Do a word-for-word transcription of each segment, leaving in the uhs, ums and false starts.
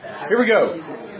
Here we go.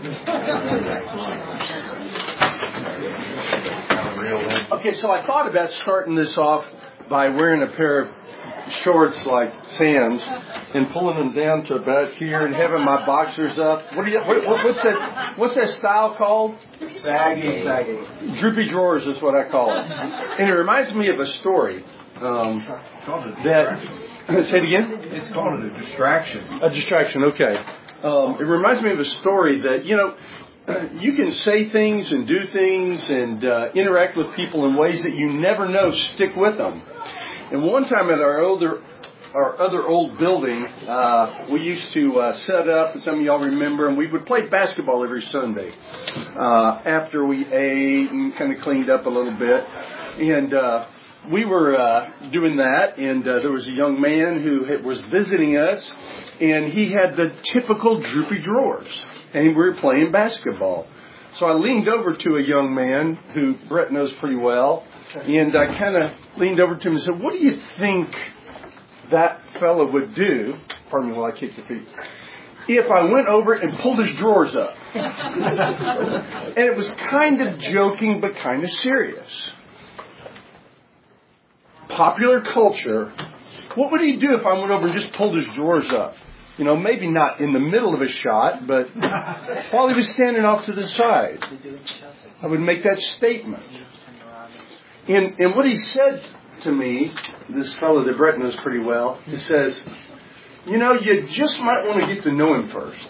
Okay, so I thought about starting this off by wearing a pair of shorts like Sam's and pulling them down to about here and having my boxers up. What do you? What, what, what's that? What's that style called? Saggy, saggy. Droopy drawers is what I call it. And it reminds me of a story. Um, It's called a that distraction. say it again. It's called a distraction. A distraction. Okay. Um, it reminds me of a story that you know. You can say things and do things and uh, interact with people in ways that you never know stick with them. And one time at our older, our other old building, uh, we used to uh, set up, and some of y'all remember, and we would play basketball every Sunday uh, after we ate and kind of cleaned up a little bit. And uh, we were uh, doing that, and uh, there was a young man who had, was visiting us, and he had the typical droopy drawers. And we were playing basketball. So I leaned over to a young man who Brett knows pretty well. And I kind of leaned over to him and said, what do you think that fella would do? Pardon me while I kick the feet. If I went over and pulled his drawers up. And it was kind of joking, but kind of serious. Popular culture. What would he do if I went over and just pulled his drawers up? You know, maybe not in the middle of a shot, but while he was standing off to the side, I would make that statement. And, and what he said to me, this fellow that Brett knows pretty well, he says, you know, you just might want to get to know him first.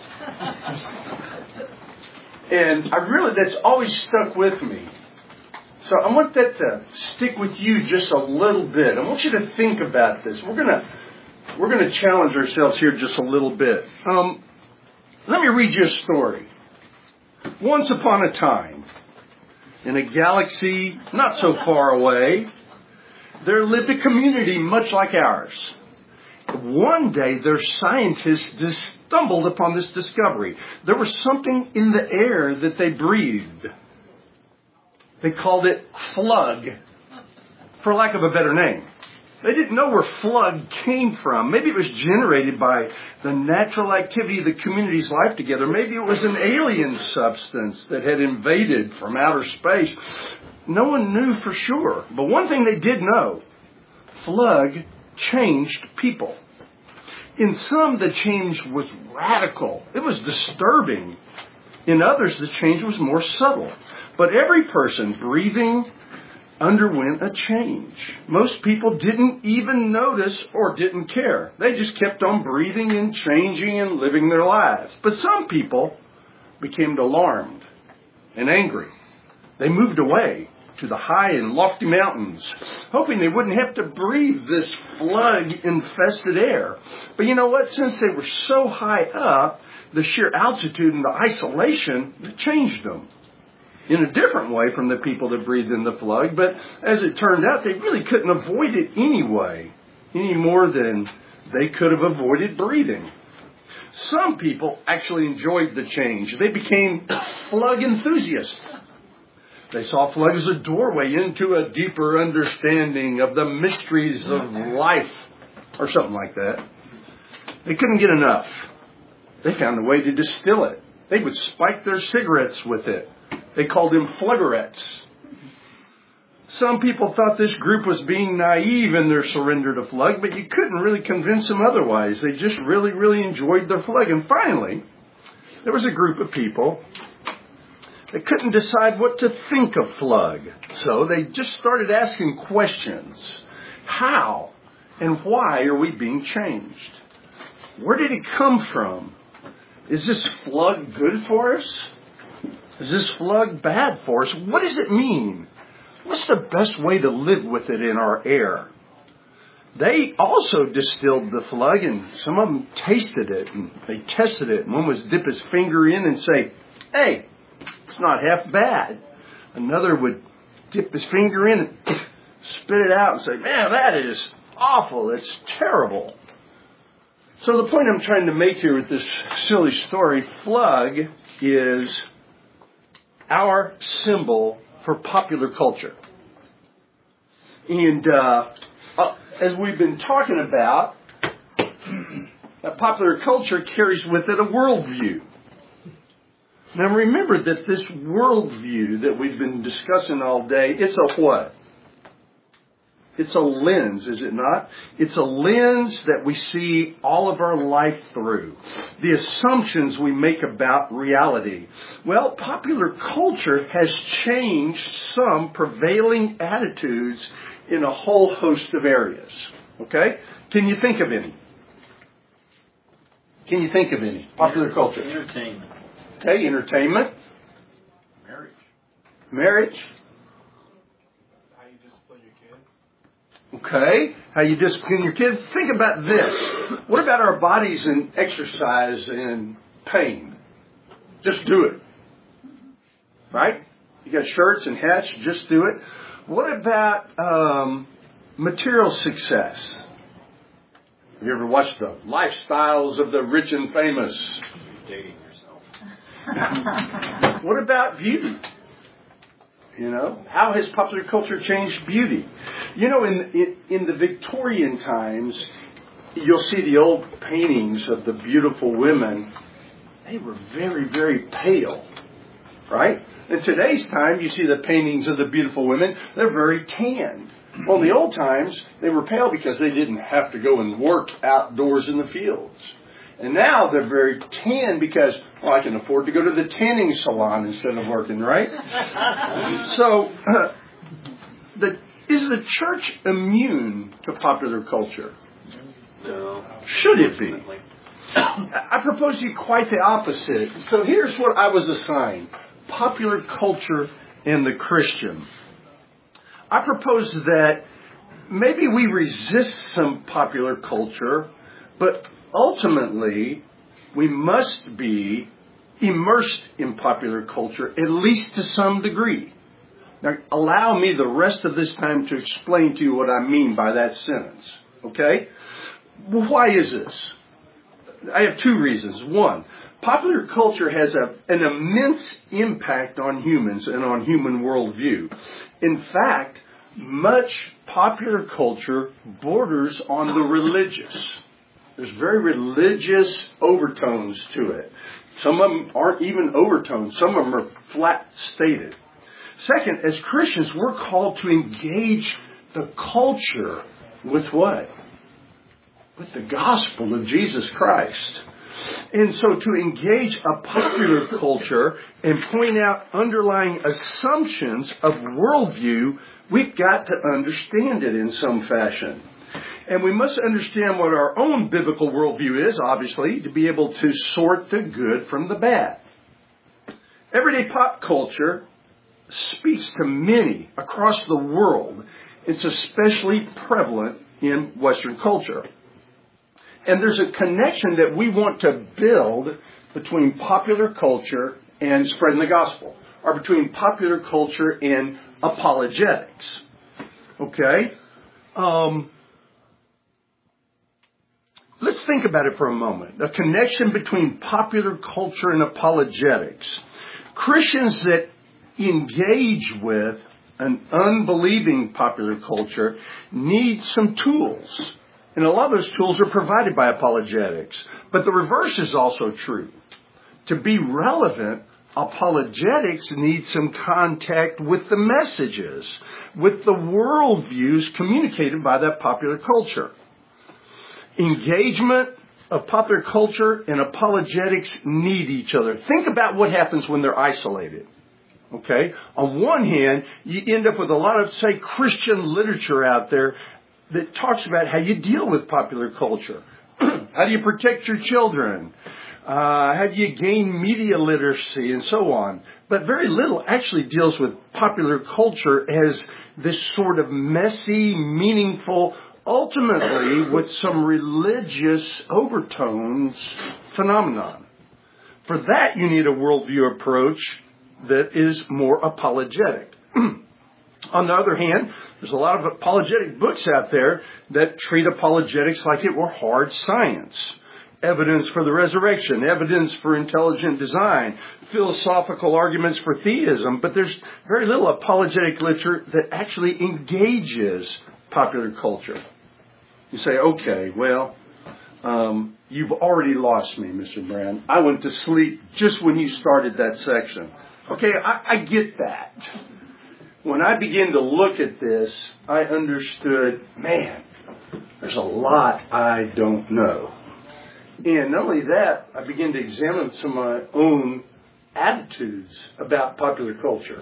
And I really, that's always stuck with me. So I want that to stick with you just a little bit. I want you to think about this. We're going to We're going to challenge ourselves here just a little bit. Um, let me read you a story. Once upon a time, in a galaxy not so far away, there lived a community much like ours. One day, their scientists just stumbled upon this discovery. There was something in the air that they breathed. They called it phloem, for lack of a better name. They didn't know where phloem came from. Maybe it was generated by the natural activity of the community's life together. Maybe it was an alien substance that had invaded from outer space. No one knew for sure. But one thing they did know, phloem changed people. In some, the change was radical. It was disturbing. In others, the change was more subtle. But every person breathing underwent a change. Most people didn't even notice or didn't care. They just kept on breathing and changing and living their lives. But some people became alarmed and angry. They moved away to the high and lofty mountains, hoping they wouldn't have to breathe this phloem-infested air. But you know what? Since they were so high up, the sheer altitude and the isolation changed them in a different way from the people that breathed in the phloem. But as it turned out, they really couldn't avoid it anyway, any more than they could have avoided breathing. Some people actually enjoyed the change. They became phloem enthusiasts. They saw phloem as a doorway into a deeper understanding of the mysteries of life, or something like that. They couldn't get enough. They found a way to distill it. They would spike their cigarettes with it. They called them phlegarettes. Some people thought this group was being naive in their surrender to phloem, but you couldn't really convince them otherwise. They just really, really enjoyed their phloem. And finally, there was a group of people that couldn't decide what to think of phloem. So they just started asking questions. How and why are we being changed? Where did it come from? Is this phloem good for us? Is this phloem bad for us? What does it mean? What's the best way to live with it in our air? They also distilled the phloem, and some of them tasted it, and they tested it. And one was dip his finger in and say, hey, it's not half bad. Another would dip his finger in and spit it out and say, man, that is awful. It's terrible. So the point I'm trying to make here with this silly story, phloem is our symbol for popular culture. And uh, uh, as we've been talking about, uh, popular culture carries with it a worldview. Now remember that this worldview that we've been discussing all day, it's a what? It's a lens, is it not? It's a lens that we see all of our life through. The assumptions we make about reality. Well, popular culture has changed some prevailing attitudes in a whole host of areas. Okay? Can you think of any? Can you think of any? Popular culture. Entertainment. Okay, entertainment. Marriage. Marriage. How you discipline your kids. Okay, how you discipline your kids. Think about this. What about our bodies and exercise and pain? Just do it. Right? You got shirts and hats, just do it. What about um, material success? Have you ever watched the lifestyles of the rich and famous? Dating yourself. What about beauty? You know, how has popular culture changed beauty? You know, in, in in the Victorian times, you'll see the old paintings of the beautiful women. They were very, very pale, right? In today's time, you see the paintings of the beautiful women. They're very tanned. Well, in the old times, they were pale because they didn't have to go and work outdoors in the fields. And now they're very tan because, well, I can afford to go to the tanning salon instead of working, right? So, uh, the, is the church immune to popular culture? No. Should it be? I propose to you quite the opposite. So here's what I was assigned. Popular culture and the Christian. I propose that maybe we resist some popular culture, but ultimately, we must be immersed in popular culture, at least to some degree. Now, allow me the rest of this time to explain to you what I mean by that sentence. Okay? Well, why is this? I have two reasons. One, popular culture has a, an immense impact on humans and on human worldview. In fact, much popular culture borders on the religious. There's very religious overtones to it. Some of them aren't even overtones. Some of them are flat stated. Second, as Christians, we're called to engage the culture with what? With the gospel of Jesus Christ. And so to engage a popular culture and point out underlying assumptions of worldview, we've got to understand it in some fashion. And we must understand what our own biblical worldview is, obviously, to be able to sort the good from the bad. Everyday pop culture speaks to many across the world. It's especially prevalent in Western culture. And there's a connection that we want to build between popular culture and spreading the gospel, or between popular culture and apologetics. Okay? Um... Let's think about it for a moment. The connection between popular culture and apologetics. Christians that engage with an unbelieving popular culture need some tools. And a lot of those tools are provided by apologetics. But the reverse is also true. To be relevant, apologetics need some contact with the messages, with the worldviews communicated by that popular culture. Engagement of popular culture and apologetics need each other. Think about what happens when they're isolated. Okay? On one hand, you end up with a lot of, say, Christian literature out there that talks about how you deal with popular culture. How do you protect your children? Uh, how do you gain media literacy and so on? But very little actually deals with popular culture as this sort of messy, meaningful, ultimately with some religious overtones phenomenon. For that, you need a worldview approach that is more apologetic. On the other hand, there's a lot of apologetic books out there that treat apologetics like it were hard science. Evidence for the resurrection, evidence for intelligent design, philosophical arguments for theism, but there's very little apologetic literature that actually engages popular culture. You say, okay, well, Um, you've already lost me, Mister Brown. I went to sleep just when you started that section. Okay, I, I get that. When I began to look at this, I understood, man, there's a lot I don't know. And not only that, I began to examine some of my own attitudes about popular culture.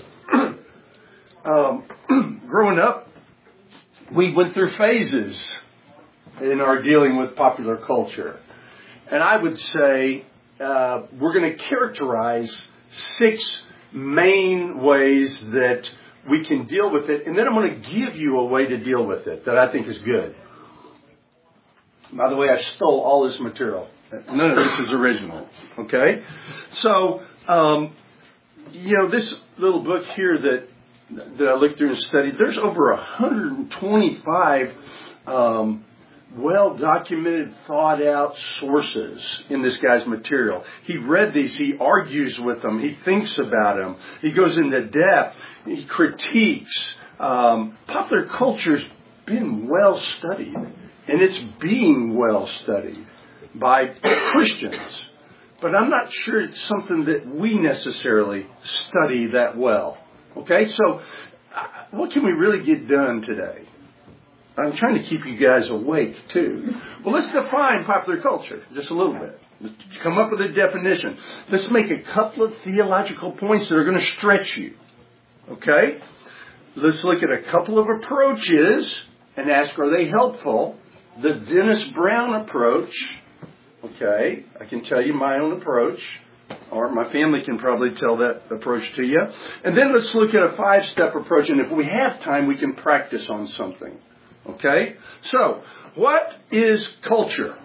um, growing up, we went through phases in our dealing with popular culture. And I would say uh, we're going to characterize six main ways that we can deal with it. And then I'm going to give you a way to deal with it that I think is good. By the way, I stole all this material. None of this is original. Okay? So, um, you know, this little book here that that I looked through and studied, there's over one hundred twenty-five um, well-documented, thought-out sources in this guy's material. He read these. He argues with them. He thinks about them. He goes into depth. He critiques. Um, popular culture's been well studied, and it's being well studied by Christians. But I'm not sure it's something that we necessarily study that well. Okay, so uh, what can we really get done today? I'm trying to keep you guys awake, too. Well, let's define popular culture just a little bit. Let's come up with a definition. Let's make a couple of theological points that are going to stretch you. Okay? Let's look at a couple of approaches and ask, are they helpful? The Dennis Brown approach. Okay, I can tell you my own approach, or my family can probably tell that approach to you. And then let's look at a five-step approach, and if we have time, we can practice on something. Okay? So, what is culture?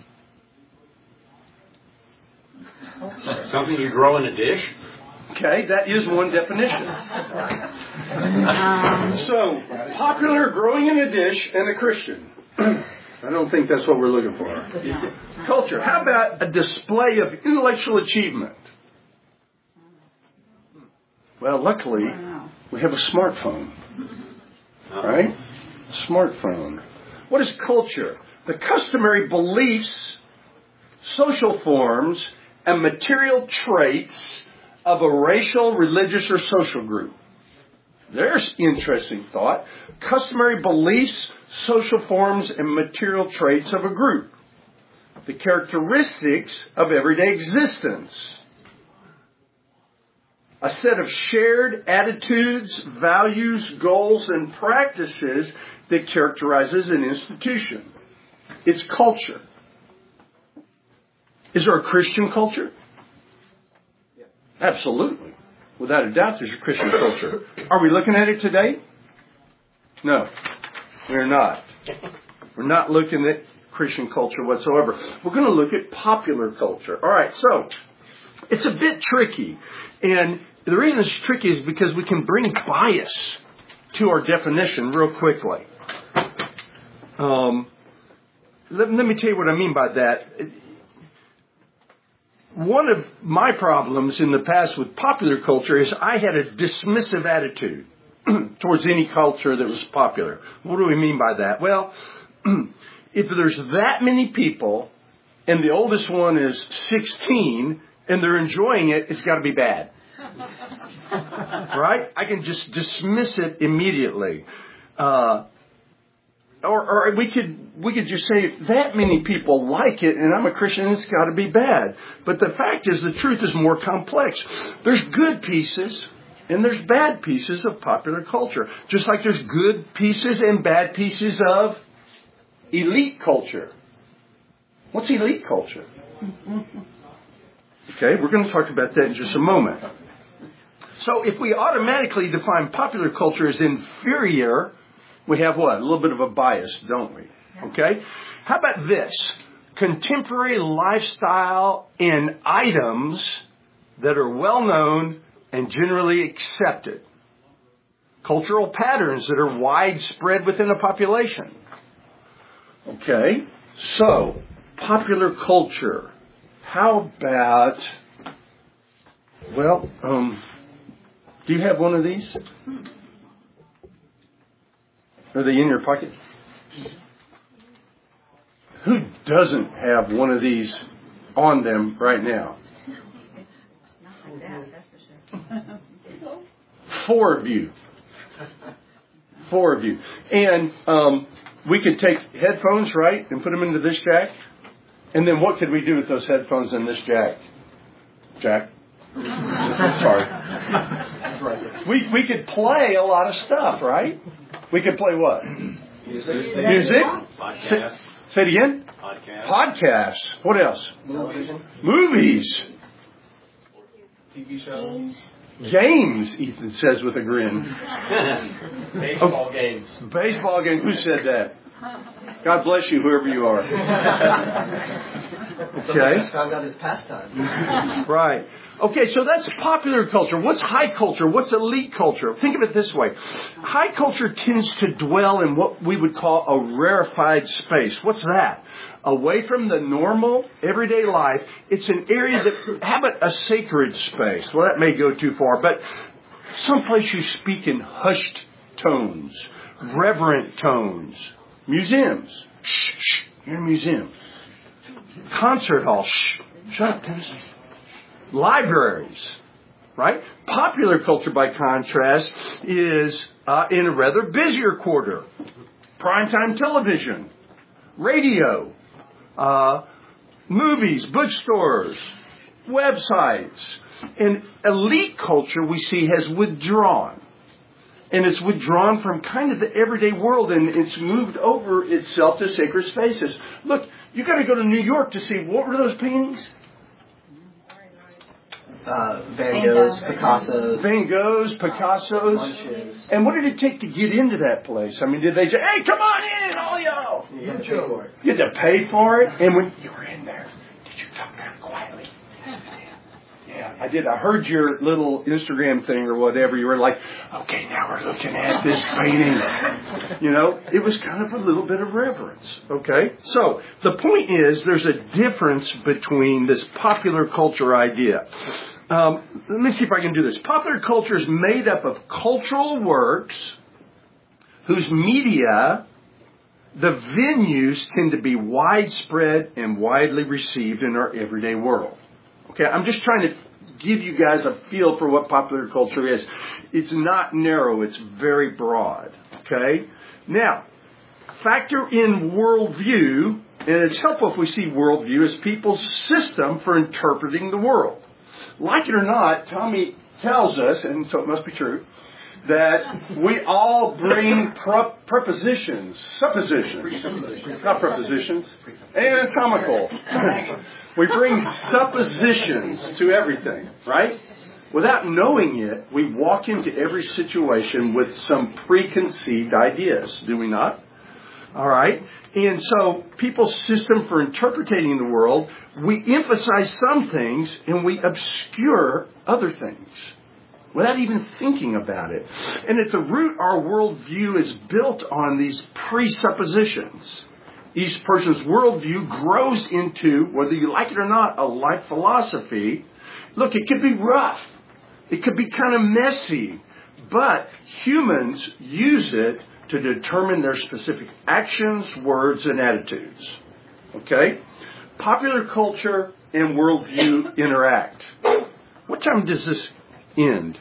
Something you grow in a dish? Okay, that is one definition. So, popular, growing in a dish, and a Christian. I don't think that's what we're looking for. Culture. How about a display of intellectual achievement? Well, luckily, we have a smartphone. Right? Smartphone. What is culture? The customary beliefs, social forms, and material traits of a racial, religious, or social group. There's interesting thought. Customary beliefs, social forms, and material traits of a group. The characteristics of everyday existence. A set of shared attitudes, values, goals, and practices that characterizes an institution. It's culture. Is there a Christian culture? Absolutely. Without a doubt, there's a Christian culture. Are we looking at it today? No, we're not. We're not looking at Christian culture whatsoever. We're going to look at popular culture. All right, so it's a bit tricky. And the reason it's tricky is because we can bring bias to our definition real quickly. Um, let, let me tell you what I mean by that. One of my problems in the past with popular culture is I had a dismissive attitude towards any culture that was popular. What do we mean by that? Well, if there's that many people and the oldest one is sixteen and they're enjoying it, it's got to be bad. Right? I can just dismiss it immediately. Uh, Or, or we could we could just say, if that many people like it and I'm a Christian, it's got to be bad. But the fact is, the truth is more complex. There's good pieces and there's bad pieces of popular culture. Just like there's good pieces and bad pieces of elite culture. What's elite culture? Okay, we're going to talk about that in just a moment. So if we automatically define popular culture as inferior, we have what? A little bit of a bias, don't we? Okay? How about this? Contemporary lifestyle and items that are well known and generally accepted. Cultural patterns that are widespread within a population. Okay? So, popular culture. How about, well, um, do you have one of these? Are they in your pocket? Who doesn't have one of these on them right now? Not like that, that's for sure. Four of you. Four of you. And um, we could take headphones, right, and put them into this jack. And then what could we do with those headphones in this jack? Jack? Sorry. We we could play a lot of stuff, right? We could play what? Music. Music? Podcast. Say it again? Podcast. Podcasts. What else? Television. Movies. T V shows. Games, Ethan says with a grin. Baseball games. Baseball game. Who said that? God bless you, whoever you are. Okay. Found out his pastime. Right. Okay, so that's popular culture. What's high culture? What's elite culture? Think of it this way. High culture tends to dwell in what we would call a rarefied space. What's that? Away from the normal, everyday life. It's an area that, how about a sacred space? Well, that may go too far, but someplace you speak in hushed tones, reverent tones. Museums. Shh, shh. You're in a museum. Concert hall. Shh. Shut up, Dennis. Libraries. Right? Popular culture, by contrast, is uh, in a rather busier quarter. Primetime television. Radio. Uh, movies. Bookstores. Websites. And elite culture, we see, has withdrawn. And it's withdrawn from kind of the everyday world, and it's moved over itself to sacred spaces. Look, you got to go to New York to see, what were those paintings? Uh, Van Goghs, Picasso's. Van Goghs, Picasso's. Lunches. And what did it take to get into that place? I mean, did they say, hey, come on in, all y'all? You had to pay for it. You had to pay for it? And when you were in there, did you talk kind of quietly? Yeah, I did. I heard your little Instagram thing or whatever. You were like, okay, now we're looking at this painting. You know, it was kind of a little bit of reverence. Okay? So, the point is, there's a difference between this popular culture idea. Um, let me see if I can do this. Popular culture is made up of cultural works whose media, the venues tend to be widespread and widely received in our everyday world. Okay, I'm just trying to give you guys a feel for what popular culture is. It's not narrow, it's very broad. Okay? Now, factor in worldview, and it's helpful if we see worldview as people's system for interpreting the world. Like it or not, Tommy tells us, and so it must be true, that we all bring pro- prepositions, suppositions, not prepositions, anatomical. We bring suppositions to everything, right? Without knowing it, we walk into every situation with some preconceived ideas, do we not? All right? And so people's system for interpreting the world, we emphasize some things and we obscure other things without even thinking about it. And at the root, our worldview is built on these presuppositions. Each person's worldview grows into, whether you like it or not, a life philosophy. Look, it could be rough. It could be kind of messy. But humans use it to determine their specific actions, words, and attitudes. Okay? Popular culture and worldview interact. What time does this end?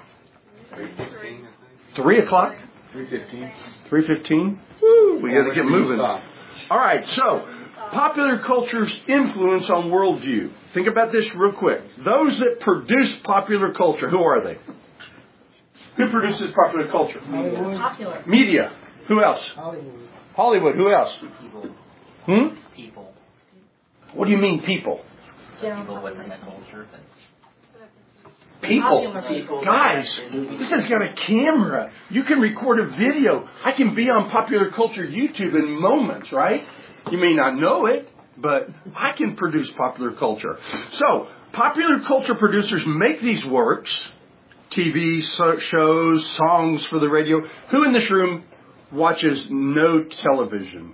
Three o'clock? Three fifteen. Three fifteen? Woo! We got to get moving. All right, so popular culture's influence on worldview. Think about this real quick. Those that produce popular culture, who are they? Who produces popular culture? Popular. Media. Who else? Hollywood. Hollywood. Who else? People. Hmm? People. What do you mean, people? People within the culture. People. Popular People. Guys, this has got a camera. You can record a video. I can be on Popular Culture YouTube in moments, right? You may not know it, but I can produce popular culture. So, popular culture producers make these works, T V so- shows, songs for the radio. Who in this room watches no television?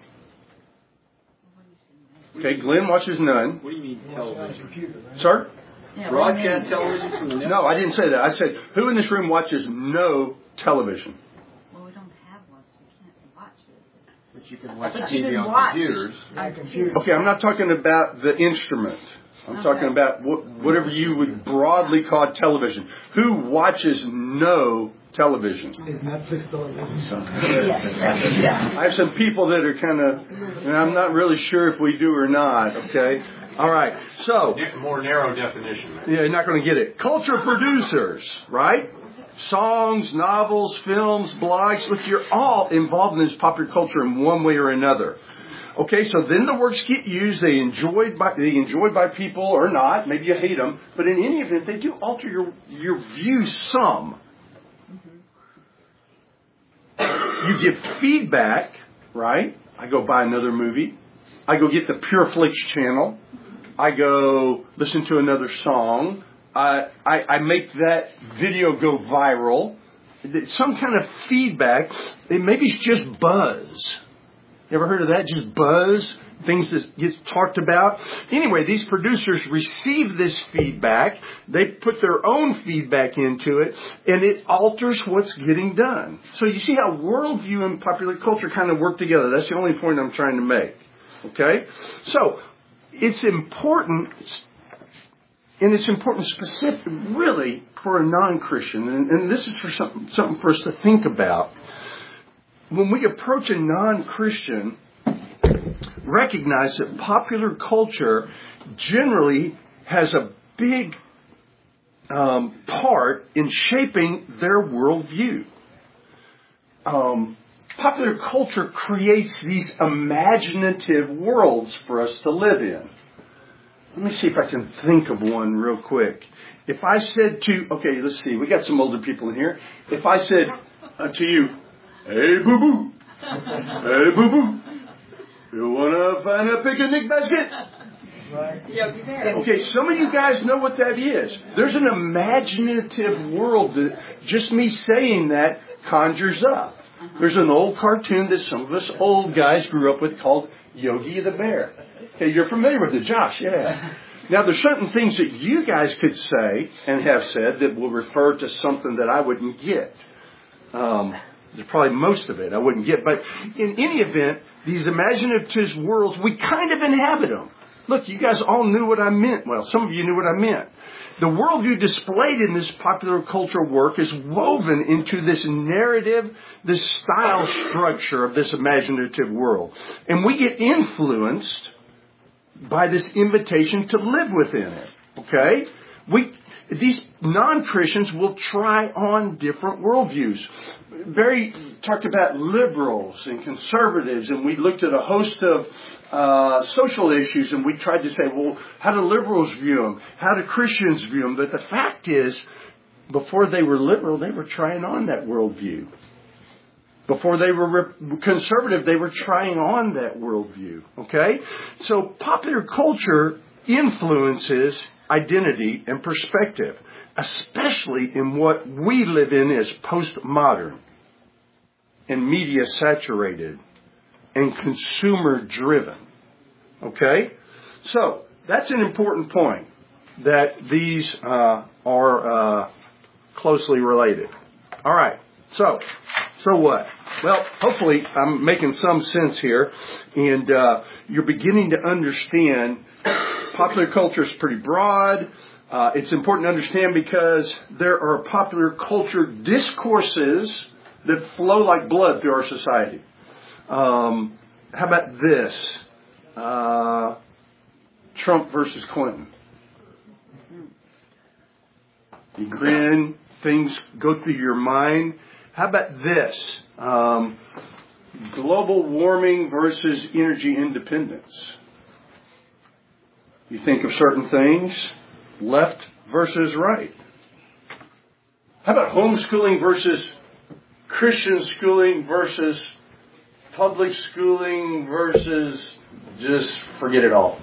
Okay, Glenn watches none. What do you mean television? Sir? Yeah, Broadcast television from the network? No, I didn't say that. I said, who in this room watches no television? Well, we don't have one, so we can't watch it. But But you can watch But T you V can on watch. computers. On computers. Okay, I'm not talking about the instrument. I'm Okay. talking about wh- whatever you would broadly call television. Who watches no television? Is Netflix television? Yes. Yeah. I have some people that are kind of, and I'm not really sure if we do or not, okay? All right, so, More narrow definition. Right? yeah, you're not going to get it. Culture producers, right? Songs, novels, films, blogs. Look, you're all involved in this popular culture in one way or another. Okay, so then the works get used. They enjoyed by they enjoyed by people or not. Maybe you hate them, but in any event, they do alter your your views some. You give feedback, right? I go buy another movie. I go get the Pure Flix channel. I go listen to another song. I, I I make that video go viral. Some kind of feedback. Maybe it's just buzz. You ever heard of that? Just buzz? Things that get talked about? Anyway, these producers receive this feedback. They put their own feedback into it, and it alters what's getting done. So you see how worldview and popular culture kind of work together. That's the only point I'm trying to make. Okay? So, it's important, and it's important specific, really, for a non-Christian, and, and this is for something, something for us to think about. When we approach a non-Christian, recognize that popular culture generally has a big um, part in shaping their worldview. Um, popular culture creates these imaginative worlds for us to live in. Let me see if I can think of one real quick. If I said to, okay, let's see, we got some older people in here. If I said uh, to you, hey, boo-boo. Hey, boo-boo. You want to find a picnic basket? Right. Yogi Bear. Okay, some of you guys know what that is. There's an imaginative world that just me saying that conjures up. There's an old cartoon that some of us old guys grew up with called Yogi the Bear. Okay, you're familiar with it, Josh, yeah. Now, there's certain things that you guys could say and have said that will refer to something that I wouldn't get. Um... There's probably most of it I wouldn't get. But in any event, these imaginative worlds, we kind of inhabit them. Look, you guys all knew what I meant. Well, some of you knew what I meant. The worldview displayed in this popular culture work is woven into this narrative, this style structure of this imaginative world. And we get influenced by this invitation to live within it. Okay? We... These non-Christians will try on different worldviews. Barry talked about liberals and conservatives, and we looked at a host of uh, social issues, and we tried to say, well, how do liberals view them? How do Christians view them? But the fact is, before they were liberal, they were trying on that worldview. Before they were conservative, they were trying on that worldview. Okay? So popular culture influences identity and perspective, especially in what we live in as postmodern and media saturated and consumer driven. Okay? So, that's an important point, that these uh, are uh, closely related. All right. So, so what? Well, hopefully I'm making some sense here, and uh, you're beginning to understand popular culture is pretty broad. Uh, it's important to understand because there are popular culture discourses that flow like blood through our society. Um, how about this? Uh, Trump versus Clinton. You grin, things go through your mind. How about this? Um, global warming versus energy independence. You think of certain things, left versus right. How about homeschooling versus Christian schooling versus public schooling versus just forget it all?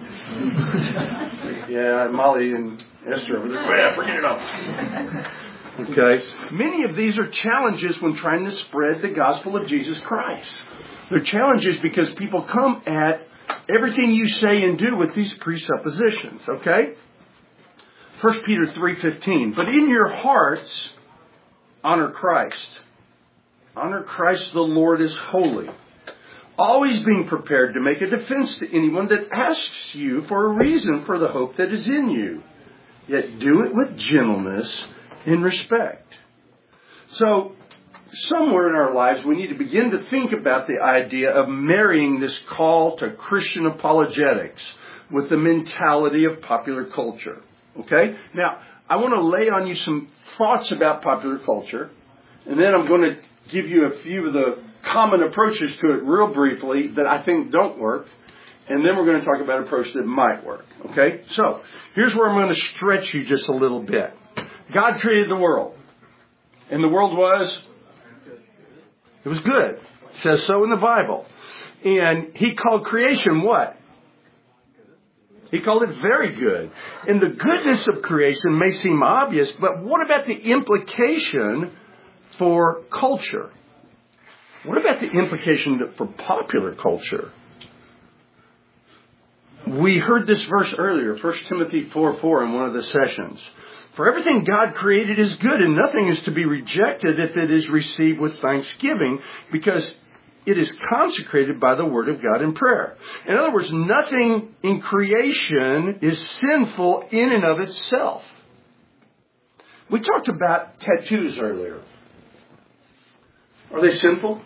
Yeah, Molly and Esther over there. Yeah, forget it all. Okay. Many of these are challenges when trying to spread the gospel of Jesus Christ. They're challenges because people come at everything you say and do with these presuppositions, okay? First Peter three fifteen. But in your hearts, honor Christ. Honor Christ the Lord as holy. always being prepared to make a defense to anyone that asks you for a reason for the hope that is in you. Yet do it with gentleness and respect. So, somewhere in our lives, we need to begin to think about the idea of marrying this call to Christian apologetics with the mentality of popular culture. Okay? Now, I want to lay on you some thoughts about popular culture, and then I'm going to give you a few of the common approaches to it real briefly that I think don't work, and then we're going to talk about an approach that might work. Okay? So, here's where I'm going to stretch you just a little bit. God created the world, and the world was... It was good. It says so in the Bible. And He called creation what? He called it very good. And the goodness of creation may seem obvious, but what about the implication for culture? What about the implication for popular culture? We heard this verse earlier, First Timothy four four in one of the sessions. For everything God created is good, and nothing is to be rejected if it is received with thanksgiving, because it is consecrated by the word of God in prayer. In other words, nothing in creation is sinful in and of itself. We talked about tattoos earlier. Are they sinful?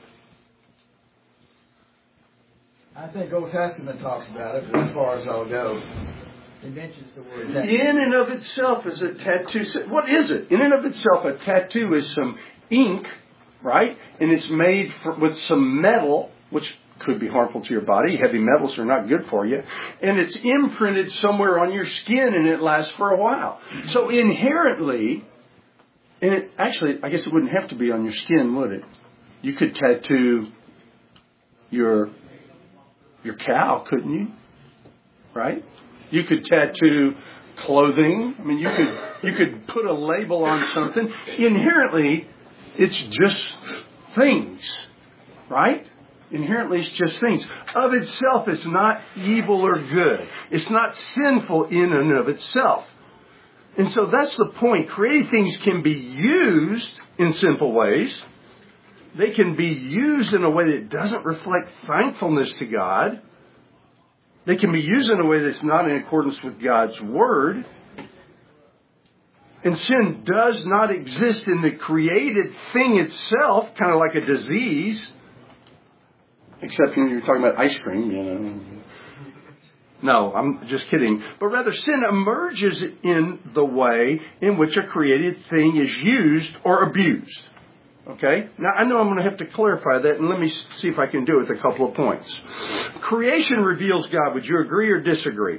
I think Old Testament talks about it, but as far as I'll go, it mentions the word tattoo. In and of itself is a tattoo. What is it? In and of itself, a tattoo is some ink, right? And it's made for, with some metal, which could be harmful to your body. Heavy metals are not good for you. And it's imprinted somewhere on your skin, and it lasts for a while. So inherently, and it actually, I guess it wouldn't have to be on your skin, would it? You could tattoo your your cow, couldn't you? Right? You could tattoo clothing. I mean, you could you could put a label on something. Inherently, it's just things, right? Inherently, it's just things. Of itself, it's not evil or good. It's not sinful in and of itself. And so that's the point. Created things can be used in sinful ways. They can be used in a way that doesn't reflect thankfulness to God. They can be used in a way that's not in accordance with God's Word. And sin does not exist in the created thing itself, kind of like a disease. Except when you're talking about ice cream, you know. No, I'm just kidding. But rather, sin emerges in the way in which a created thing is used or abused. Okay? Now, I know I'm going to have to clarify that, and let me see if I can do it with a couple of points. Creation reveals God. Would you agree or disagree?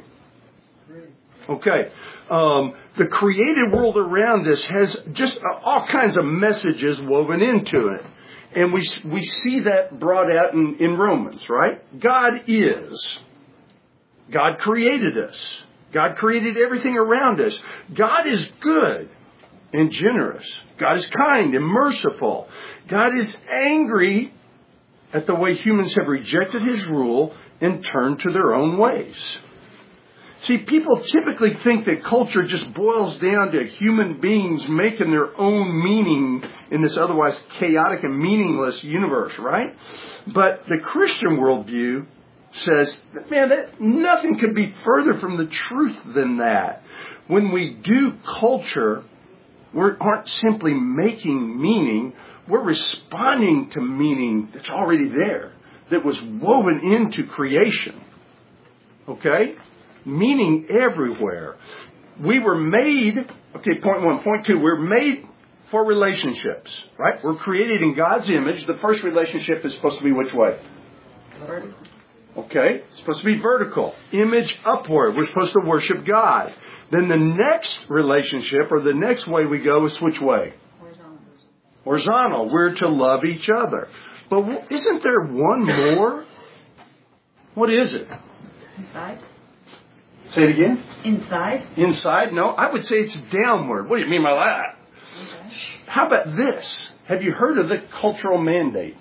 Okay. Um, the created world around us has just all kinds of messages woven into it. And we we see that brought out in, in Romans, right? God is. God created us. God created everything around us. God is good and generous. God is kind and merciful. God is angry at the way humans have rejected His rule and turned to their own ways. See, people typically think that culture just boils down to human beings making their own meaning in this otherwise chaotic and meaningless universe, right? But the Christian worldview says, man, that, nothing could be further from the truth than that. When we do culture, we aren't simply making meaning, we're responding to meaning that's already there, that was woven into creation. Okay? Meaning everywhere. We were made, okay, point one. Point two, we're made for relationships, right? We're created in God's image. The first relationship is supposed to be which way? Vertical. Okay, it's supposed to be vertical. Image upward. We're supposed to worship God. Then the next relationship, or the next way we go, is which way? Horizontal. Horizontal. We're to love each other. But isn't there one more? What is it? Inside. Say it again. Inside. Inside? No, I would say it's downward. What do you mean by that? Okay. How about this? Have you heard of the cultural mandate?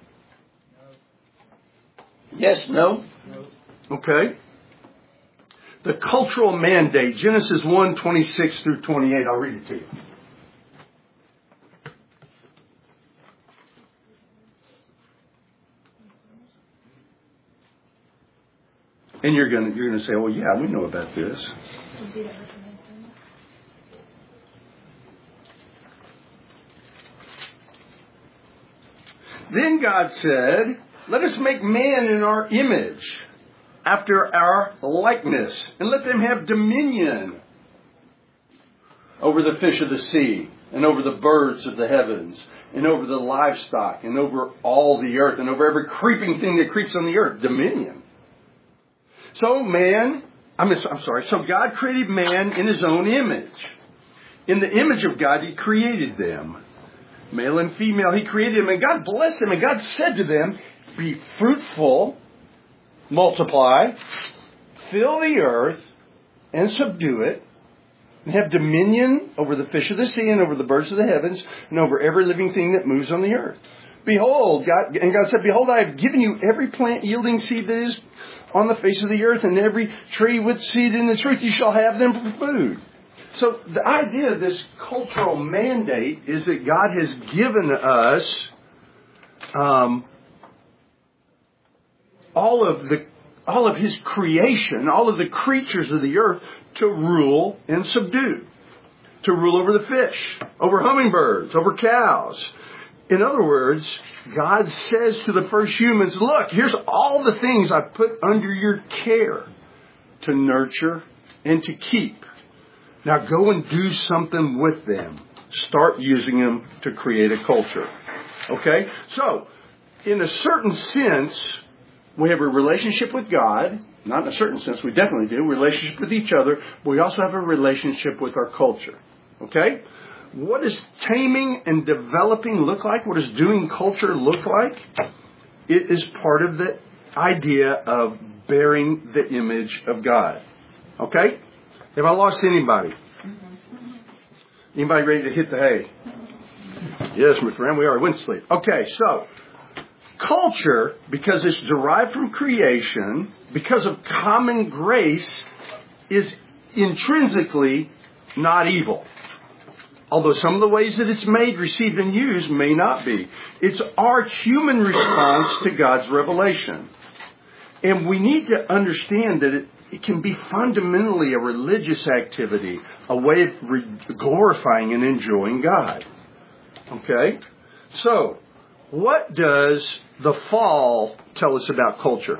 Yes, no? No. Okay. The cultural mandate, Genesis one, twenty-six through twenty-eight. I'll read it to you. And you're going to you're going to say, well, yeah, we know about this. Then God said, let us make man in our image, after our likeness, and let them have dominion over the fish of the sea, and over the birds of the heavens, and over the livestock, and over all the earth, and over every creeping thing that creeps on the earth. Dominion. So man, I'm, I'm sorry, so God created man in His own image. In the image of God, He created them. Male and female, He created them, and God blessed them, and God said to them, be fruitful, multiply, fill the earth, and subdue it, and have dominion over the fish of the sea, and over the birds of the heavens, and over every living thing that moves on the earth. Behold, God, and God said, behold, I have given you every plant yielding seed that is on the face of the earth, and every tree with seed in its fruit, you shall have them for food. So the idea of this cultural mandate is that God has given us um, all of the all of His creation, all of the creatures of the earth to rule and subdue, to rule over the fish, over hummingbirds, over cows. In other words, God says to the first humans, look, here's all the things I put under your care to nurture and to keep. Now go and do something with them. Start using them to create a culture. Okay? So, in a certain sense, we have a relationship with God. Not in a certain sense, we definitely do. Relationship with each other. But we also have a relationship with our culture. Okay? What does taming and developing look like? What does doing culture look like? It is part of the idea of bearing the image of God. Okay? Have I lost anybody? Anybody ready to hit the hay? Yes, my friend, we are. Went to sleep. Okay, so culture, because it's derived from creation, because of common grace, is intrinsically not evil. Although some of the ways that it's made, received, and used may not be. It's our human response to God's revelation. And we need to understand that it, it can be fundamentally a religious activity, a way of re- glorifying and enjoying God. Okay? So, what does the fall tell us about culture?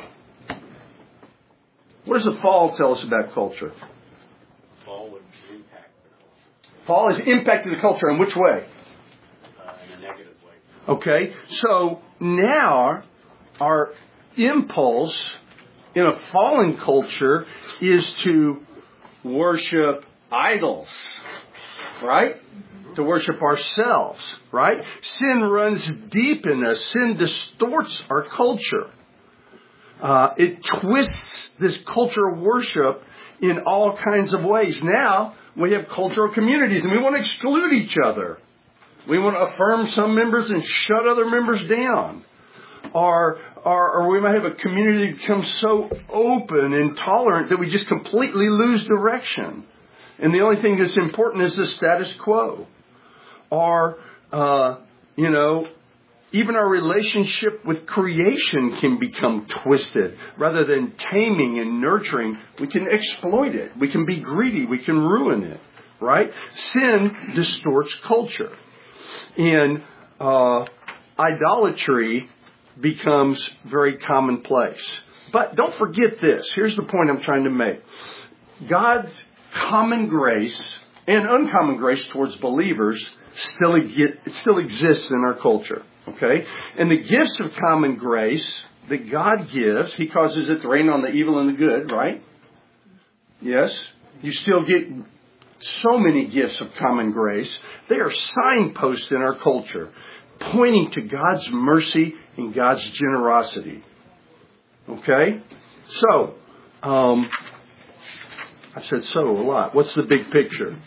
What does the fall tell us about culture? Fall would impact the culture. Fall has impacted the culture in which way? Uh, in a negative way. Okay, so now our impulse in a fallen culture is to worship idols, right? To worship ourselves, right? Sin runs deep in us. Sin distorts our culture. Uh, it twists this cultural worship in all kinds of ways. Now we have cultural communities and we want to exclude each other. We want to affirm some members and shut other members down. Or, or, or we might have a community that becomes so open and tolerant that we just completely lose direction. And the only thing that's important is the status quo. Or, uh, you know, even our relationship with creation can become twisted. Rather than taming and nurturing, we can exploit it. We can be greedy. We can ruin it. Right? Sin distorts culture. And uh, idolatry becomes very commonplace. But don't forget this. Here's the point I'm trying to make. God's common grace and uncommon grace towards believers still, it still exists in our culture. Okay? And the gifts of common grace that God gives, He causes it to rain on the evil and the good, right? Yes? You still get so many gifts of common grace. They are signposts in our culture, pointing to God's mercy and God's generosity. Okay? So, um, I said so a lot. What's the big picture?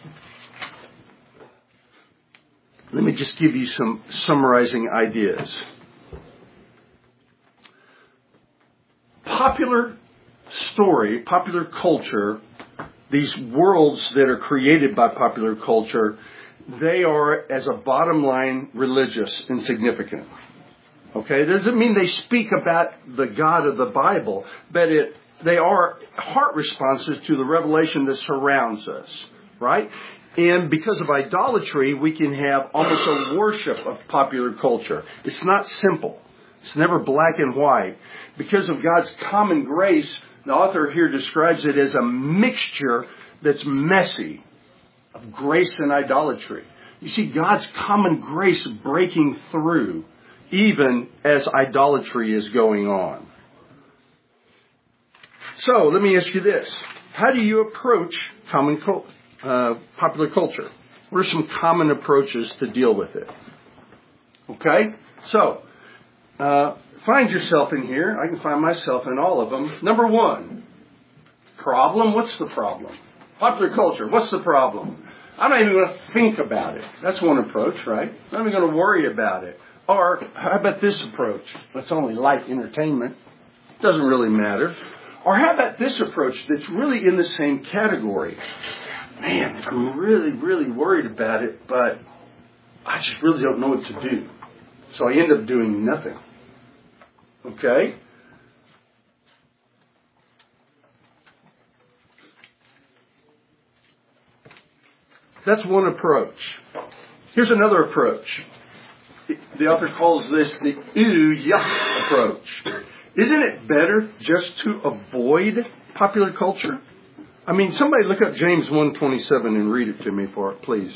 Let me just give you some summarizing ideas. Popular story, popular culture, these worlds that are created by popular culture, they are, as a bottom line, religious and significant. Okay? It doesn't mean they speak about the God of the Bible, but at they are heart responses to the revelation that surrounds us, right? And because of idolatry, we can have almost a worship of popular culture. It's not simple. It's never black and white. Because of God's common grace, the author here describes it as a mixture that's messy of grace and idolatry. You see God's common grace breaking through even as idolatry is going on. So let me ask you this. How do you approach common culture? Uh, popular culture. What are some common approaches to deal with it? Okay? So, uh, find yourself in here. I can find myself in all of them. Number one, problem. What's the problem? Popular culture. What's the problem? I'm not even going to think about it. That's one approach, right? I'm not even going to worry about it. Or, how about this approach? It's only light entertainment. Doesn't really matter. Or how about this approach that's really in the same category? Man, I'm really, really worried about it, but I just really don't know what to do. So I end up doing nothing. Okay? That's one approach. Here's another approach. The author calls this the ooh yuck approach. Isn't it better just to avoid popular culture? I mean, somebody look up James one twenty-seven and read it to me for it, please.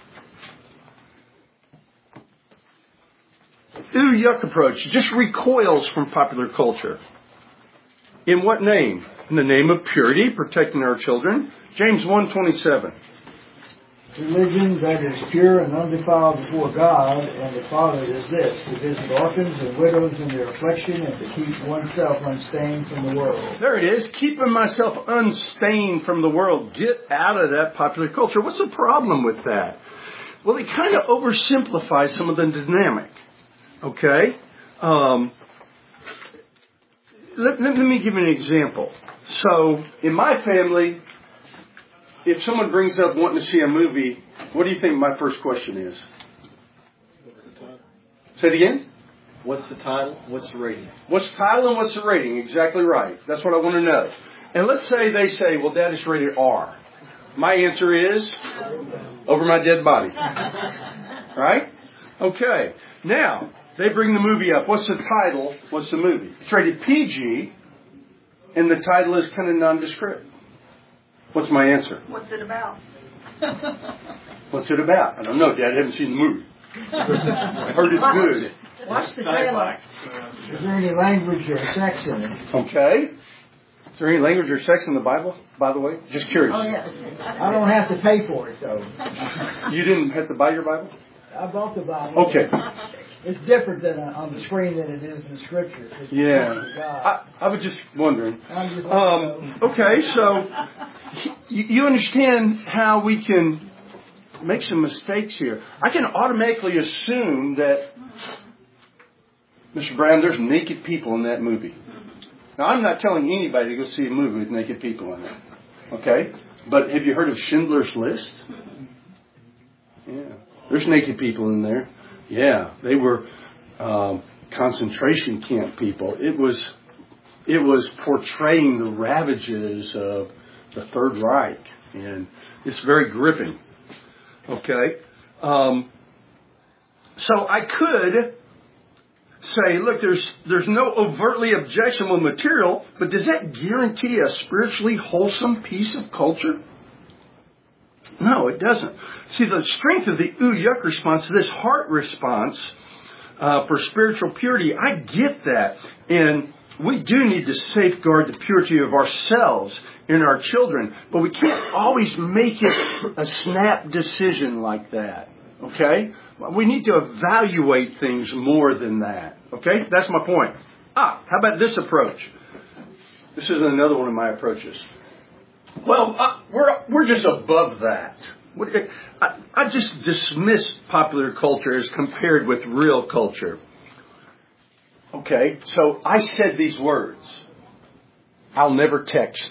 Ooh, yuck approach just recoils from popular culture. In what name? In the name of purity, protecting our children. James one twenty-seven. Religion that is pure and undefiled before God and the Father is this, to visit orphans and widows in their affliction and to keep oneself unstained from the world. There it is. Keeping myself unstained from the world. Get out of that popular culture. What's the problem with that? Well, it kind of oversimplifies some of the dynamic. Okay? Um, let, let me give you an example. So, in my family, if someone brings up wanting to see a movie, what do you think my first question is? What's the title? Say it again? What's the title? What's the rating? What's the title and what's the rating? Exactly right. That's what I want to know. And let's say they say, well, Dad, it's rated R. My answer is, over my dead body. Right? Okay. Now, they bring the movie up. What's the title? What's the movie? It's rated P G, and the title is kind of nondescript. What's my answer? What's it about? What's it about? I don't know, Dad. I haven't seen the movie. I heard it's good. Watch the trailer. Is there any language or sex in it? Okay. Is there any language or sex in the Bible, by the way? Just curious. Oh, yes. I don't have to pay for it, though. You didn't have to buy your Bible? I bought the Bible. Okay. It's different than on the screen than it is in the Scripture. It's Yeah. I, I was just wondering. I'm just Um, okay, so you, you understand how we can make some mistakes here. I can automatically assume that, Mister Brown, there's naked people in that movie. Now, I'm not telling anybody to go see a movie with naked people in it. Okay? But have you heard of Schindler's List? Yeah. There's naked people in there. Yeah. They were um, concentration camp people. It was, it was portraying the ravages of the Third Reich. And it's very gripping. Okay? Um, so I could say, look, there's there's no overtly objectionable material, but does that guarantee a spiritually wholesome piece of culture? No, it doesn't. See, the strength of the ooh yuck response, this heart response uh, for spiritual purity, I get that. And we do need to safeguard the purity of ourselves and our children, but we can't always make it a snap decision like that. Okay? We need to evaluate things more than that. Okay? That's my point. Ah, how about this approach? This is another one of my approaches. Well, uh, we're we're just above that. I, I just dismiss popular culture as compared with real culture. Okay, so I said these words. I'll never text.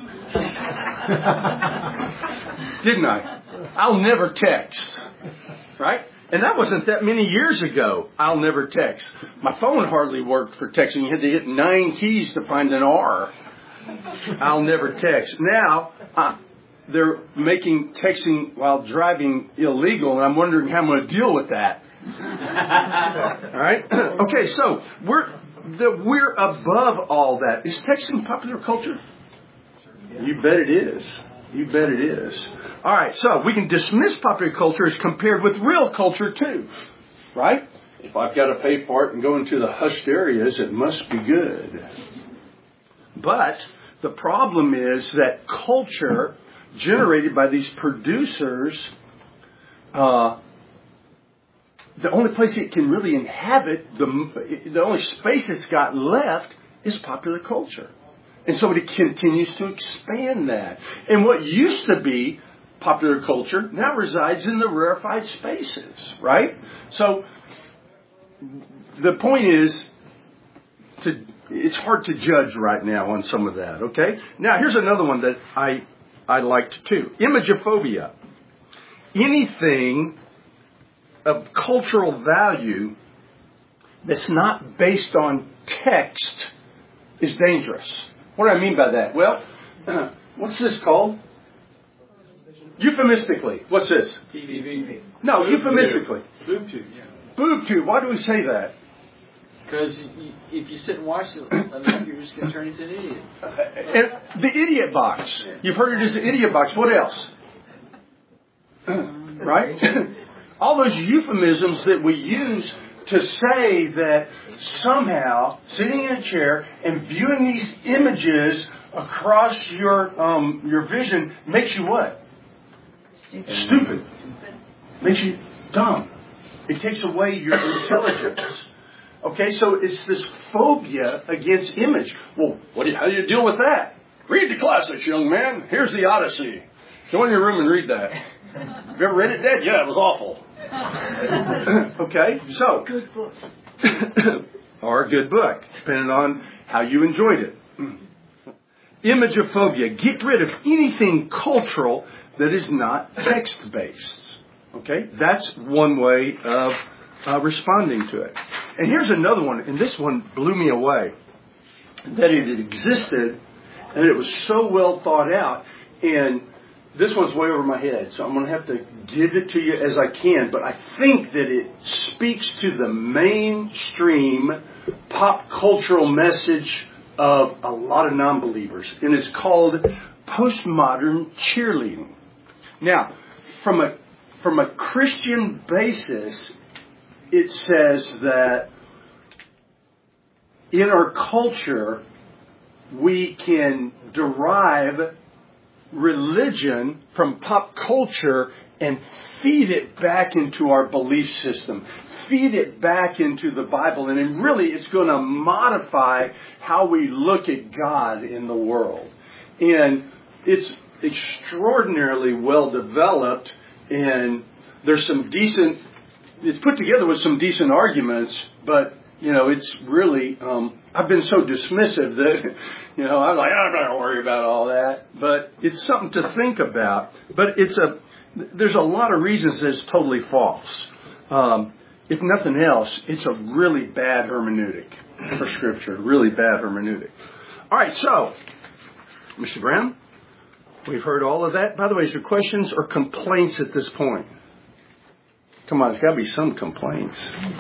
Didn't I? I'll never text. Right? And that wasn't that many years ago. I'll never text. My phone hardly worked for texting. You had to hit nine keys to find an R. I'll never text. Now, uh, they're making texting while driving illegal, and I'm wondering how I'm going to deal with that. All right? Okay, so we're the, we're above all that. Is texting popular culture? You bet it is. You bet it is. All right, so we can dismiss popular culture as compared with real culture too. Right? If I've got to pay for it and go into the hushed areas, it must be good. But the problem is that culture generated by these producers, uh, the only place it can really inhabit, the, the only space it's got left is popular culture. And so it continues to expand that. And what used to be popular culture now resides in the rarefied spaces, right? So the point is, to, it's hard to judge right now on some of that, okay? Now, here's another one that I, I liked too. Imagophobia. Anything of cultural value that's not based on text is dangerous. What do I mean by that? Well, uh, what's this called? Euphemistically. What's this? T V. No, euphemistically. Boob tube, yeah. Boob tube. Why do we say that? Because if you sit and watch it, I mean, you're just going to turn into an idiot. Uh, and the idiot box. You've heard it as the idiot box. What else? Right? All those euphemisms that we use to say that somehow sitting in a chair and viewing these images across your um, your vision makes you what? Stupid. Stupid. Makes you dumb. It takes away your intelligence. Okay, so it's this phobia against image. Well, what do you, how do you deal with that? Read the classics, young man. Here's the Odyssey. Go in your room and read that. Have you ever read it, Dad? Yeah, it was awful. Okay, so. Good book. Or a good book, depending on how you enjoyed it. Imagophobia. Get rid of anything cultural that is not text-based. Okay, that's one way of uh, responding to it. And here's another one, and this one blew me away. That it had existed, and it was so well thought out, and this one's way over my head, so I'm going to have to give it to you as I can. But I think that it speaks to the mainstream pop cultural message of a lot of non-believers. And it's called postmodern cheerleading. Now, from a, from a Christian basis, it says that in our culture, we can derive religion from pop culture and feed it back into our belief system, feed it back into the Bible, and then really it's going to modify how we look at God in the world. And it's extraordinarily well developed, and there's some decent, it's put together with some decent arguments, but you know, it's really, um, I've been so dismissive that, you know, I'm like, I'm not going to worry about all that. But it's something to think about. But it's a, there's a lot of reasons that it's totally false. Um, if nothing else, it's a really bad hermeneutic for Scripture. Really bad hermeneutic. All right, so, Mister Brown, we've heard all of that. By the way, is there questions or complaints at this point? Come on, there's got to be some complaints.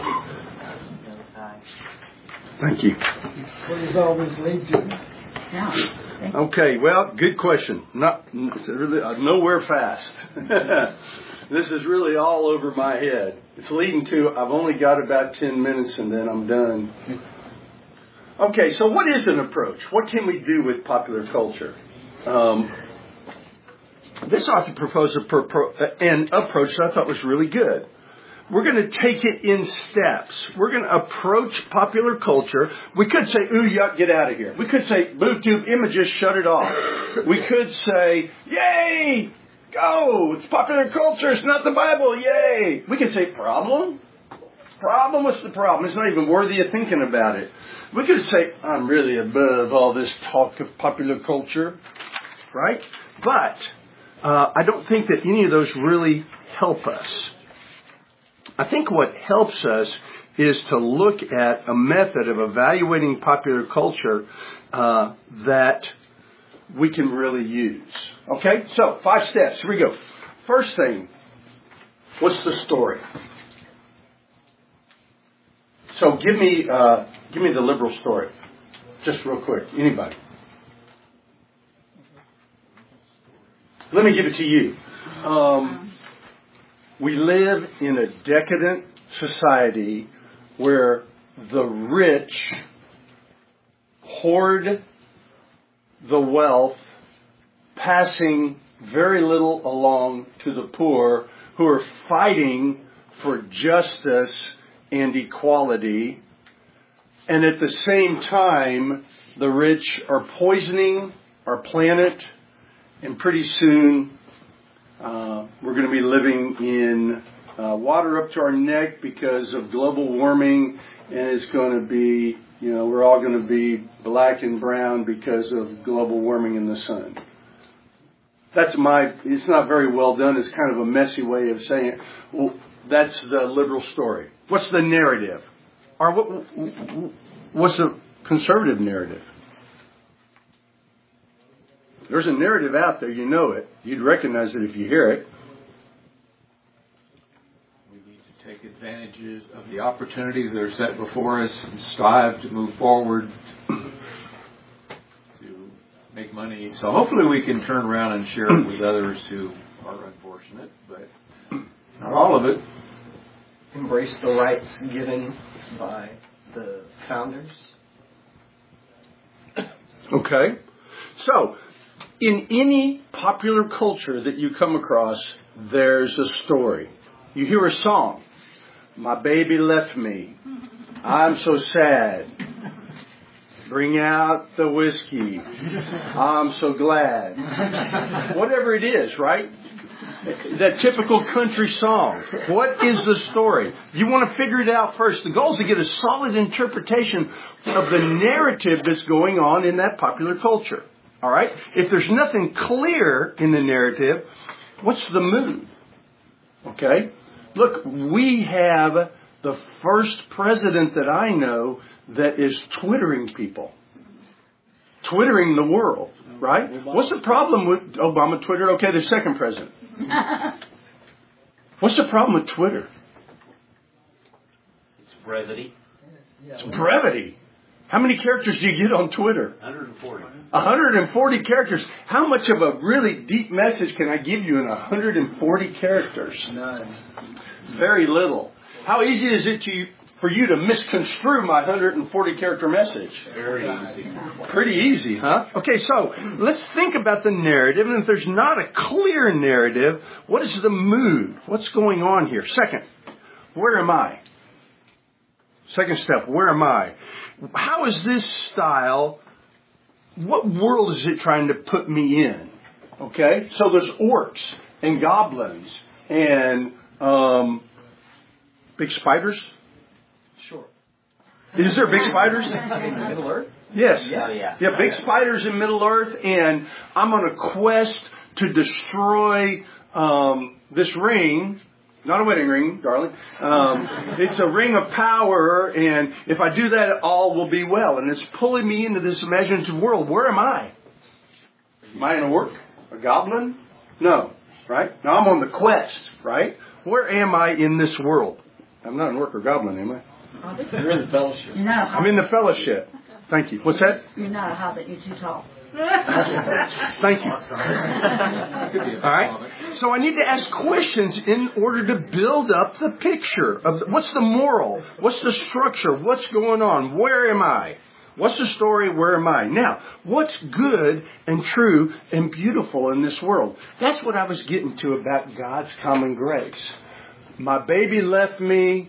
Thank you. What does all this lead to? Yeah. Okay, well, good question. Not it's really uh, nowhere fast. This is really all over my head. It's leading to, I've only got about ten minutes and then I'm done. Okay, so what is an approach? What can we do with popular culture? Um, this author proposed a pro- pro- an approach that I thought was really good. We're going to take it in steps. We're going to approach popular culture. We could say, ooh, yuck, get out of here. We could say, boob tube images, shut it off. We could say, yay, go. It's popular culture. It's not the Bible. Yay. We could say, problem? Problem? What's the problem? It's not even worthy of thinking about it. We could say, I'm really above all this talk of popular culture. Right? But uh, I don't think that any of those really help us. I think what helps us is to look at a method of evaluating popular culture uh, that we can really use. Okay, so five steps. Here we go. First thing, what's the story? So give me, uh, give me the liberal story, just real quick. Anybody? Let me give it to you. Um, we live in a decadent society where the rich hoard the wealth, passing very little along to the poor who are fighting for justice and equality. And at the same time, the rich are poisoning our planet. And pretty soon, uh, we're going to be living in uh, water up to our neck because of global warming. And it's going to be, you know, we're all going to be black and brown because of global warming in the sun. That's my, it's not very well done. It's kind of a messy way of saying it. Well, that's the liberal story. What's the narrative? Or what, what's the conservative narrative? There's a narrative out there, you know it. You'd recognize it if you hear it. We need to take advantage of the opportunities that are set before us and strive to move forward to make money. So hopefully we can turn around and share it with others who are unfortunate, but not all of it. Embrace the rights given by the founders. Okay. So, in any popular culture that you come across, there's a story. You hear a song. My baby left me. I'm so sad. Bring out the whiskey. I'm so glad. Whatever it is, right? That typical country song. What is the story? You want to figure it out first. The goal is to get a solid interpretation of the narrative that's going on in that popular culture. All right? If there's nothing clear in the narrative, what's the mood? Okay? Look, we have the first president that I know that is twittering people. Twittering the world, right? What's the problem with Obama Twitter? Okay, the second president. What's the problem with Twitter? It's brevity. It's brevity. How many characters do you get on Twitter? one hundred forty. one hundred forty characters. How much of a really deep message can I give you in one hundred forty characters? None. Very little. How easy is it to for you to misconstrue my one hundred forty character message? Very easy. Pretty easy, huh? Okay, so let's think about the narrative. And if there's not a clear narrative, what is the mood? What's going on here? Second, where am I? Second step, where am I? How is this style, what world is it trying to put me in? Okay, so there's orcs and goblins and um, big spiders. Sure. Is there big spiders? In Middle Earth? Yes. Yeah, yeah. Yeah, big spiders in Middle Earth, and I'm on a quest to destroy um, this ring. Not a wedding ring, darling. Um, it's a ring of power, and if I do that, all will be well. And it's pulling me into this imaginative world. Where am I? Am I an orc? A goblin? No. Right? Now I'm on the quest, right? Where am I in this world? I'm not an orc or goblin, am I? You're in the fellowship. You're not a I'm in the fellowship. Thank you. What's that? You're not a hobbit. You're too tall. Thank you. All right. So I need to ask questions in order to build up the picture of what's the moral, what's the structure, what's going on, where am I, what's the story, where am I? Now, what's good and true and beautiful in this world? That's what I was getting to about God's common grace. My baby left me,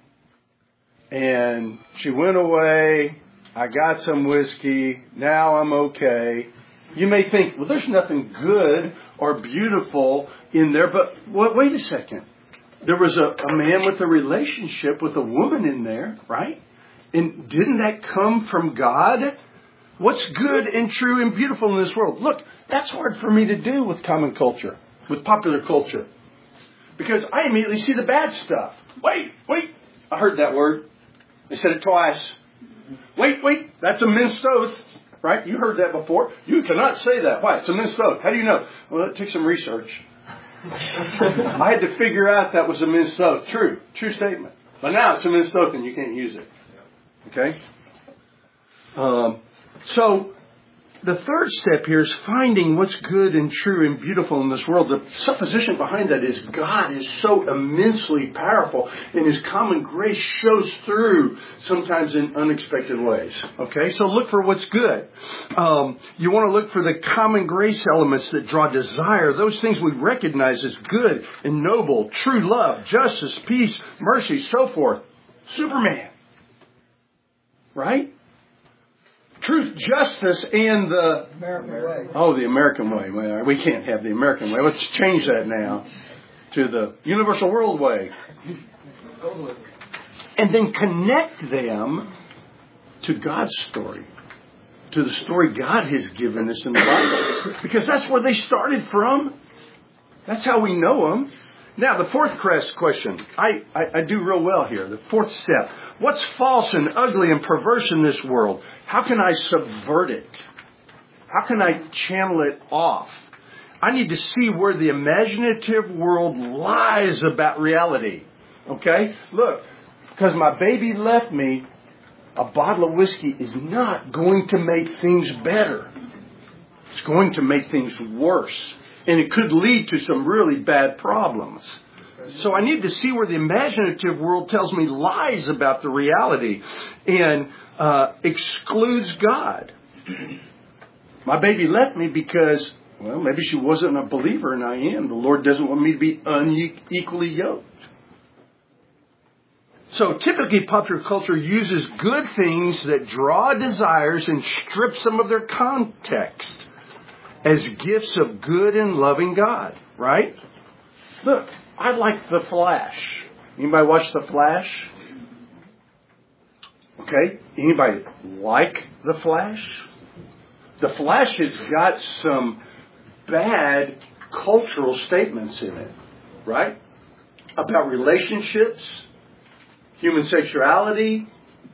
and she went away. I got some whiskey. Now I'm okay. You may think, well, there's nothing good or beautiful in there. But well, wait a second. There was a, a man with a relationship with a woman in there, right? And didn't that come from God? What's good and true and beautiful in this world? Look, that's hard for me to do with common culture, with popular culture. Because I immediately see the bad stuff. Wait, wait. I heard that word. They said it twice. Wait, wait, that's a minced oath. Right? You heard that before. You cannot say that. Why? It's a men's oath. How do you know? Well, it took some research. I had to figure out that was a men's oath. True. True statement. But now it's a men's oath and you can't use it. Okay? Um, so, the third step here is finding what's good and true and beautiful in this world. The supposition behind that is God is so immensely powerful and His common grace shows through sometimes in unexpected ways. Okay, so look for what's good. Um, you want to look for the common grace elements that draw desire, those things we recognize as good and noble, true love, justice, peace, mercy, so forth. Superman. Right? Truth, justice, and the American way. Oh, the American way. Well, we can't have the American way. Let's change that now to the universal world way. And then connect them to God's story, to the story God has given us in the Bible. Because that's where they started from. That's how we know them. Now, the fourth question. I, I, I do real well here. The fourth step. What's false and ugly and perverse in this world? How can I subvert it? How can I channel it off? I need to see where the imaginative world lies about reality. Okay? Look, because my baby left me, a bottle of whiskey is not going to make things better. It's going to make things worse. And it could lead to some really bad problems. So I need to see where the imaginative world tells me lies about the reality and uh, excludes God. My baby left me because, well, maybe she wasn't a believer and I am. The Lord doesn't want me to be unequally yoked. So typically popular culture uses good things that draw desires and strips them of their context as gifts of good and loving God, right? Look, I like The Flash. Anybody watch The Flash? Okay. Anybody like The Flash? The Flash has got some bad cultural statements in it, right? About relationships, human sexuality,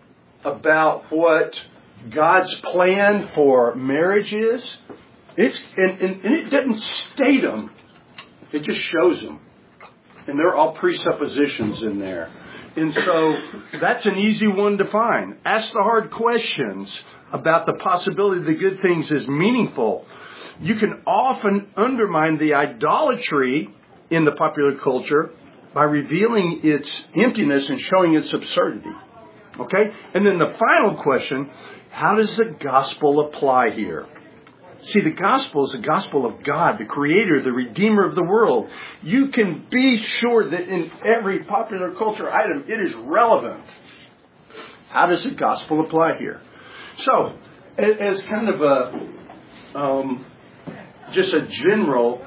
about what God's plan for marriage is. It's and, and, and it doesn't state them. It just shows them. And they're all presuppositions in there. And so that's an easy one to find. Ask the hard questions about the possibility of the good things as meaningful. You can often undermine the idolatry in the popular culture by revealing its emptiness and showing its absurdity. Okay? And then the final question, how does the gospel apply here? See, the gospel is the gospel of God, the creator, the redeemer of the world. You can be sure that in every popular culture item, it is relevant. How does the gospel apply here? So, as kind of a, um, just a general,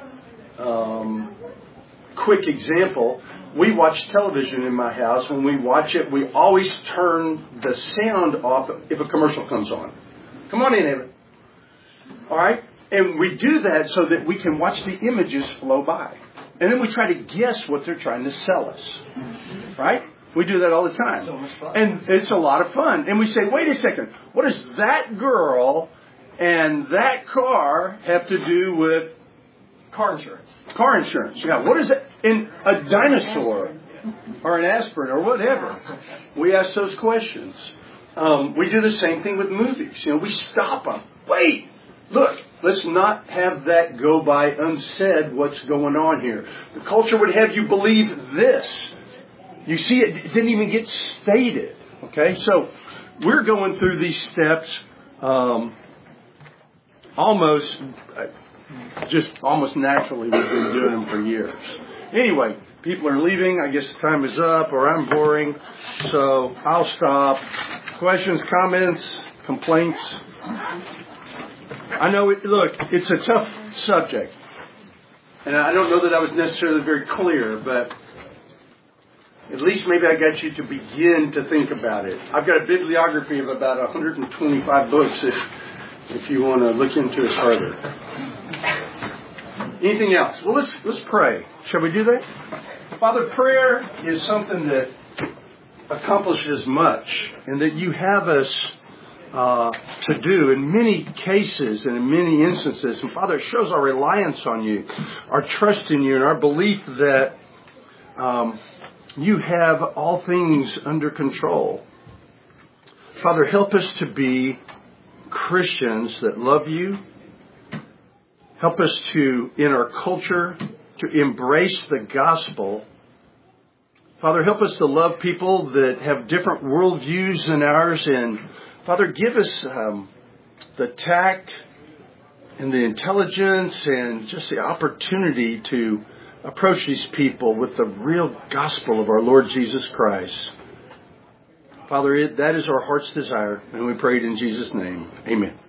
um, quick example, we watch television in my house. When we watch it, we always turn the sound off if a commercial comes on. Come on in, Evan. All right? And we do that so that we can watch the images flow by. And then we try to guess what they're trying to sell us. Right? We do that all the time. So much fun. And it's a lot of fun. And we say, wait a second, what does that girl and that car have to do with Car insurance. car insurance? Yeah, what is it in a dinosaur or an aspirin or whatever? We ask those questions. Um, we do the same thing with movies. You know, we stop them. Wait, look, let's not have that go by unsaid what's going on here. The culture would have you believe this. You see, it didn't even get stated. Okay, so we're going through these steps um, almost, uh, just almost naturally. We've been doing them for years. Anyway, people are leaving. I guess time is up, or I'm boring. So I'll stop. Questions, comments, complaints? I know, it, look, it's a tough subject. And I don't know that I was necessarily very clear, but at least maybe I got you to begin to think about it. I've got a bibliography of about one hundred twenty-five books if, if you want to look into it further. Anything else? Well, let's, let's pray. Shall we do that? Father, prayer is something that accomplishes much, and that you have us uh, to do in many cases and in many instances. And Father, it shows our reliance on you, our trust in you, and our belief that um, you have all things under control. Father, help us to be Christians that love you. Help us to, in our culture, to embrace the gospel. Father, help us to love people that have different worldviews than ours. And Father, give us um, the tact and the intelligence and just the opportunity to approach these people with the real gospel of our Lord Jesus Christ. Father, it, that is our heart's desire, and we pray it in Jesus' name. Amen.